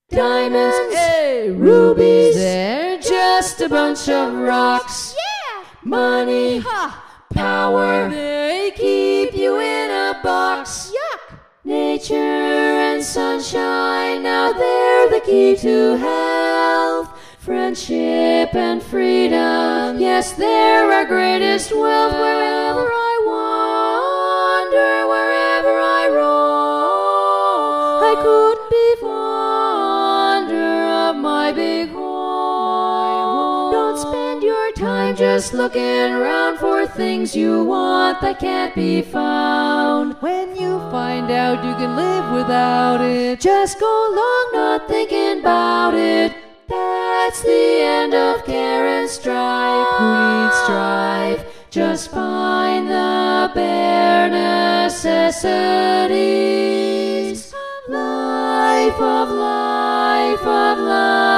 Diamonds, hey, rubies, they're just a bunch of rocks. Yeah! Money, Ha! power, they keep you in a box. Yuck! Nature and sunshine, now they're the key to health. Friendship and freedom, yes, they're our greatest wealth. Wherever I wander, wherever I roam, I couldn't be fonder of my big home. Don't spend your time just looking around for things you want that can't be found. When you find out you can live without it, Just go along not thinking about it. That's the end of care and strife. Who needs strife? Just find the bare necessities. Life of life of life.